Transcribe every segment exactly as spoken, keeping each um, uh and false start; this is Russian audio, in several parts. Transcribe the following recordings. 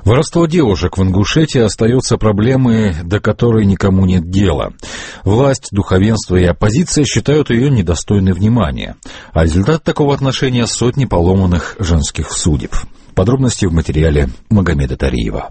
Воровство девушек в Ингушетии остается проблемой, до которой никому нет дела. Власть, духовенство и оппозиция считают ее недостойной внимания. А результат такого отношения — сотни поломанных женских судеб. Подробности в материале Магомеда Тариева.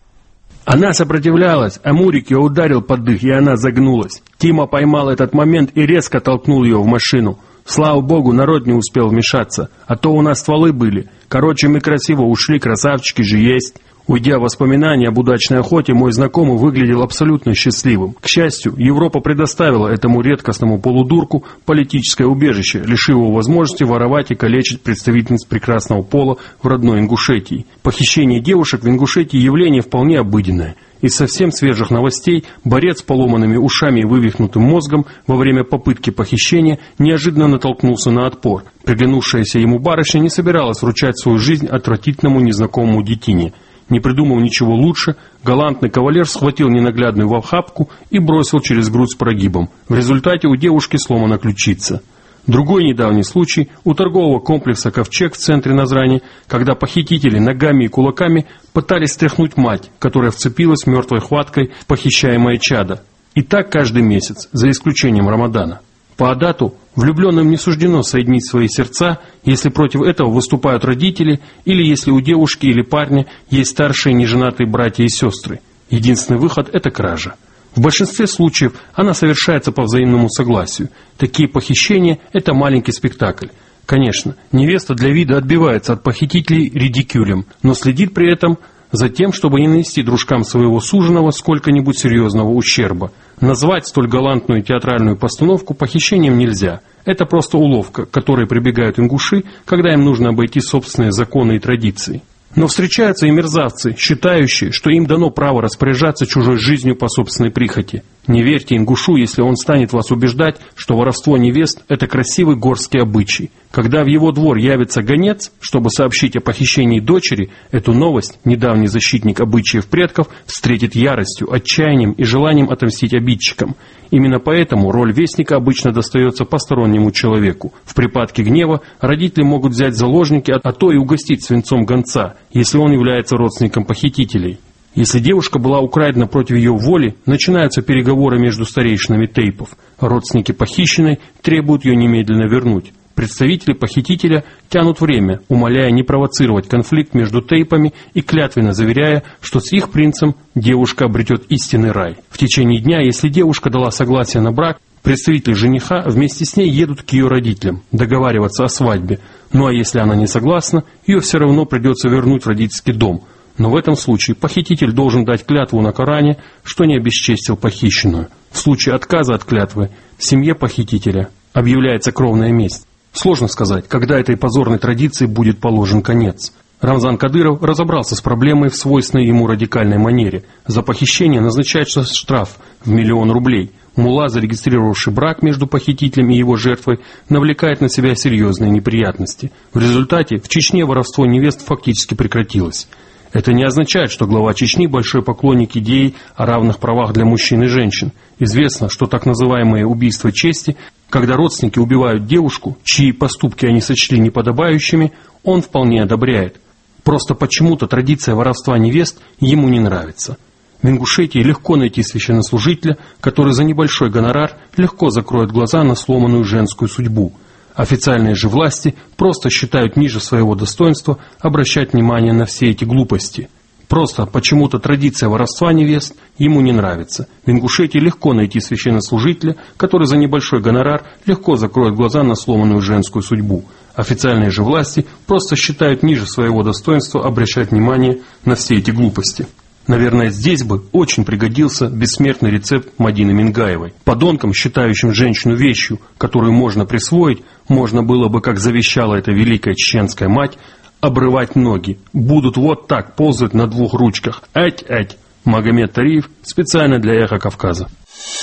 Она сопротивлялась, а Мурик ее ударил под дых, и она загнулась. Тима поймал этот момент и резко толкнул ее в машину. Слава богу, народ не успел вмешаться, а то у нас стволы были. Короче, мы красиво ушли, красавчики же есть. Уйдя в воспоминания об удачной охоте, мой знакомый выглядел абсолютно счастливым. К счастью, Европа предоставила этому редкостному полудурку политическое убежище, лишив его возможности воровать и калечить представительниц прекрасного пола в родной Ингушетии. Похищение девушек в Ингушетии явление вполне обыденное. Из совсем свежих новостей борец с поломанными ушами и вывихнутым мозгом во время попытки похищения неожиданно натолкнулся на отпор. Приглянувшаяся ему барышня не собиралась вручать свою жизнь отвратительному незнакомому детине. Не придумав ничего лучше, галантный кавалер схватил ненаглядную в охапку и бросил через грудь с прогибом. В результате у девушки сломана ключица. Другой недавний случай у торгового комплекса «Ковчег» в центре Назрани, когда похитители ногами и кулаками пытались стряхнуть мать, которая вцепилась мертвой хваткой в похищаемое чадо. И так каждый месяц, за исключением Рамадана. По адату влюбленным не суждено соединить свои сердца, если против этого выступают родители, или если у девушки или парня есть старшие неженатые братья и сестры. Единственный выход – это кража. В большинстве случаев она совершается по взаимному согласию. Такие похищения – это маленький спектакль. Конечно, невеста для вида отбивается от похитителей редикюлем, но следит при этом за тем, чтобы не нанести дружкам своего суженого сколько-нибудь серьезного ущерба. Назвать столь галантную театральную постановку похищением нельзя. Это просто уловка, к которой прибегают ингуши, когда им нужно обойти собственные законы и традиции. Но встречаются и мерзавцы, считающие, что им дано право распоряжаться чужой жизнью по собственной прихоти. Не верьте ингушу, если он станет вас убеждать, что воровство невест – это красивый горский обычай. Когда в его двор явится гонец, чтобы сообщить о похищении дочери, эту новость недавний защитник обычаев предков встретит яростью, отчаянием и желанием отомстить обидчикам. Именно поэтому роль вестника обычно достается постороннему человеку. В припадке гнева родители могут взять заложники, а то и угостить свинцом гонца, если он является родственником похитителей. Если девушка была украдена против ее воли, начинаются переговоры между старейшинами тейпов. Родственники похищенной требуют ее немедленно вернуть. Представители похитителя тянут время, умоляя не провоцировать конфликт между тейпами и клятвенно заверяя, что с их принцем девушка обретет истинный рай. В течение дня, если девушка дала согласие на брак, представители жениха вместе с ней едут к ее родителям, договариваться о свадьбе. Ну а если она не согласна, ее все равно придется вернуть в родительский дом. Но в этом случае похититель должен дать клятву на Коране, что не обесчестил похищенную. В случае отказа от клятвы семье похитителя объявляется кровная месть. Сложно сказать, когда этой позорной традиции будет положен конец. Рамзан Кадыров разобрался с проблемой в свойственной ему радикальной манере. За похищение назначается штраф в миллион рублей. Мулла, зарегистрировавший брак между похитителем и его жертвой, навлекает на себя серьезные неприятности. В результате в Чечне воровство невест фактически прекратилось. Это не означает, что глава Чечни большой поклонник идеи о равных правах для мужчин и женщин. Известно, что так называемые убийства чести, когда родственники убивают девушку, чьи поступки они сочли неподобающими, он вполне одобряет. Просто почему-то традиция воровства невест ему не нравится. В Ингушетии легко найти священнослужителя, который за небольшой гонорар легко закроет глаза на сломанную женскую судьбу. Официальные же власти просто считают ниже своего достоинства обращать внимание на все эти глупости. Просто почему-то традиция воровства невест ему не нравится. В Ингушетии легко найти священнослужителя, который за небольшой гонорар легко закроет глаза на сломанную женскую судьбу. Официальные же власти просто считают ниже своего достоинства обращать внимание на все эти глупости. Наверное, здесь бы очень пригодился бессмертный рецепт Мадины Мингаевой. Подонкам, считающим женщину вещью, которую можно присвоить, можно было бы, как завещала эта великая чеченская мать, обрывать ноги. Будут вот так ползать на двух ручках. Ать-ать. Магомед Тариев специально для Эхо Кавказа.